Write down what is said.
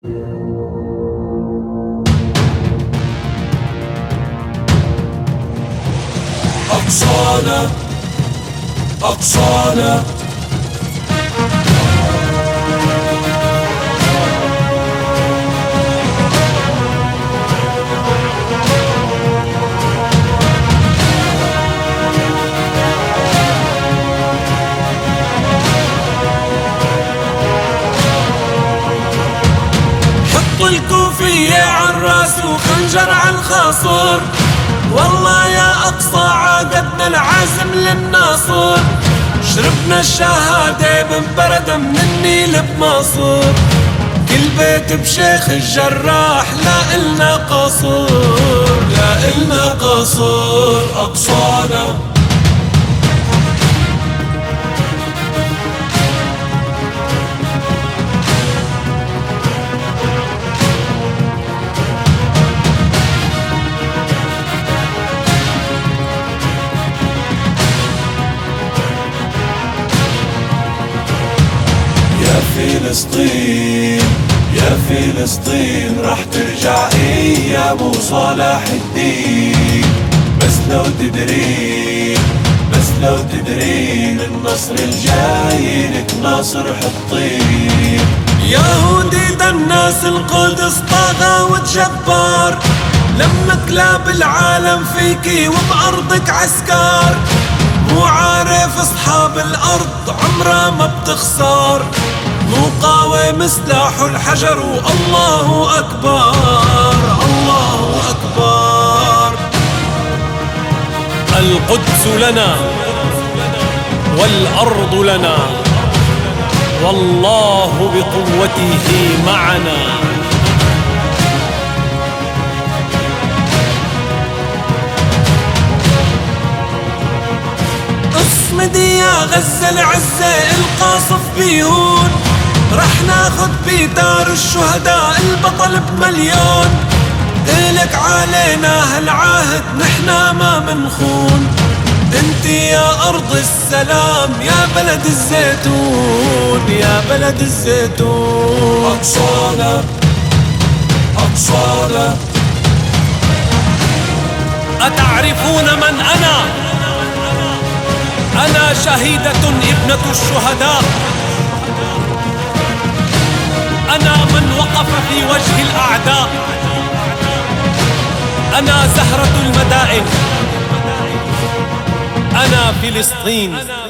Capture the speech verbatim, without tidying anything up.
أقصانا أقصانا حطوا الكوفية عالراس وخنجر عالخاصور، والله يا أقصى عاقدنا العزم للناصور، شربنا الشهادة بنبرد من النيل بماصور، كل بيت بشيخ الجراح لا إلنا قاصور، لا إلنا قاصور. أقصانا فلسطين يا فلسطين راح ترجع ايام صلاح الدين، بس لو تدرين بس لو تدرين النصر الجاي لك ناصر حطين. يهودي دناس القدس طاغى وتجبار، لما كلاب العالم فيكي وبأرضك عسكر، مو عارف اصحاب الارض عمرها ما بتخسر، مقاوم سلاح الحجر والله أكبر الله أكبر. القدس لنا والأرض لنا والله بقوته معنا. اصمدي يا غزة العزة القاصف بيهون، رح ناخد بدار الشهداء البطل بمليون، إلك علينا هالعهد نحنا ما منخون، انت يا أرض السلام يا بلد الزيتون يا بلد الزيتون. أقصانا أقصانا أتعرفون من أنا؟ أنا شهيدة ابنة الشهداء، أنا من وقف في وجه الأعداء، أنا زهرة المدائن، أنا فلسطين.